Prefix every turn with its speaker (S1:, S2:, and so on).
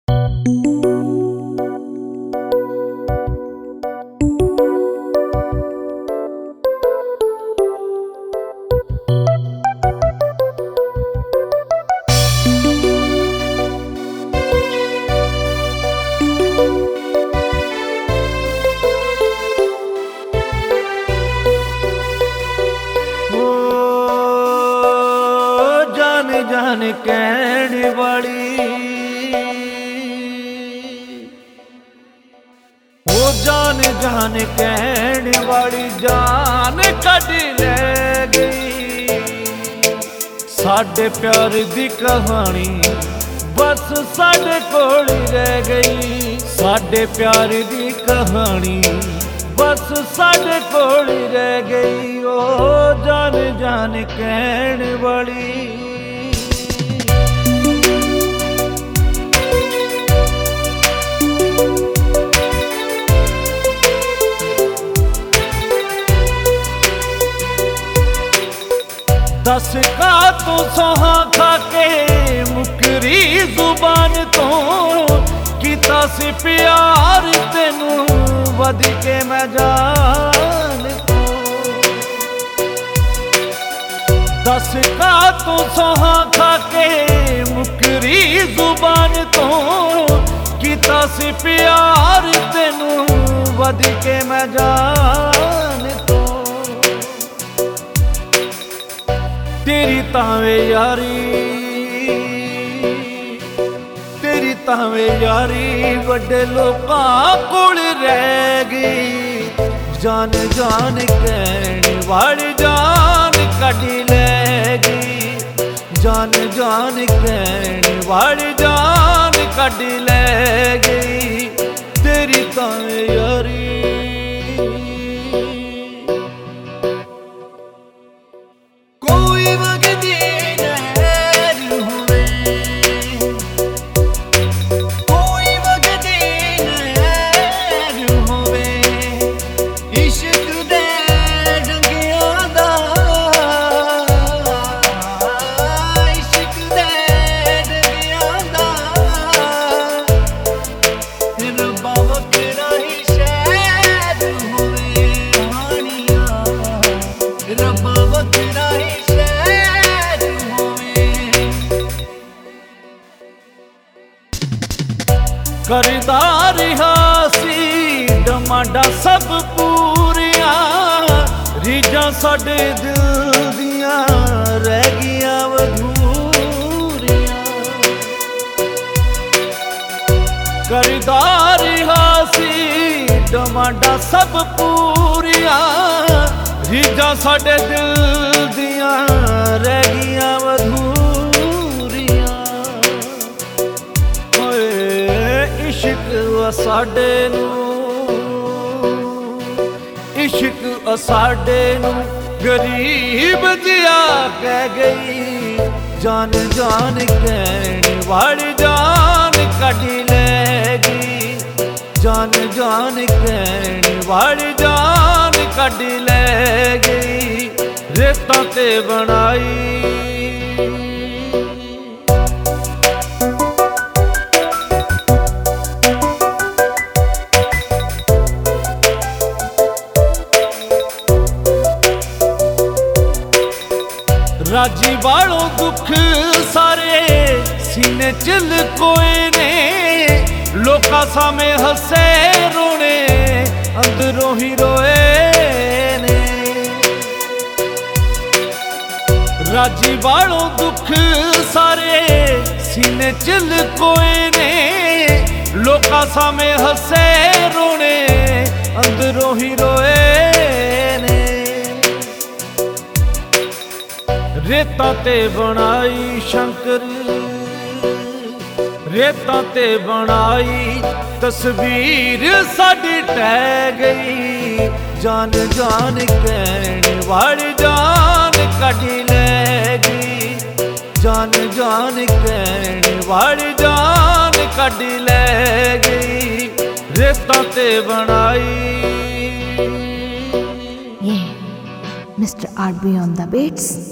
S1: जान कहने वाली वो जान जान कहने वाली जान कट ले गई। साडे प्यार दी कहानी बस साडे कोल रह गई। साडे प्यार दी कहानी बस साडे कोल रह गई। ओ जान जान कहने वाली दस का तू सोहा खाके मुकरी जुबान तो कीता सी प्यार तेनू वध के मैं जान तू। दस का तू सोहा खाके मुकरी जुबान तो कीता सी प्यार तेनू वध के मैं जान तू। तेरी तावे यारी तेरी तावे यारी वड्डे लोकां कोल रह गई। जान जान कहने वाली जान कढ ले गई। जान जान कहने वाली जान कढ ले गई। तेरी तावे यारी करदा रिहा सी डमाडा सब पूरियां। रीझां साडे दिल दियां रह गियां अधूरियां। करदा रिहा सी डमाडा सब पूरियां। रीझां साडे दिल दियां रह गियां अधूरियां। इश्क साडे नू इश्क साडे नू गरीब जिया कह गई। जान जान कहने वाली जान कढ ले गई। जान जान कहने वाली जान कढ ले गई। रेतां ते बनाई राजी वालों दुख सारे सीने च लकोए ने। लोका सामे हसे रोने अंदरों ही रोए ने। राजी वालों दुख सारे सीने च लकोए ने। लोका सामे हसे रोने अंदरों ही रोए ने। रेतां ते बनाई शंकर रेतां ते बनाई तस्वीर साडी टह गई। जान जान कहने वाली जान कढ ले गई। जान जान कहने वाली जान कढ ले गई। रेतां ते बनाई।
S2: Mr. RB on the beats.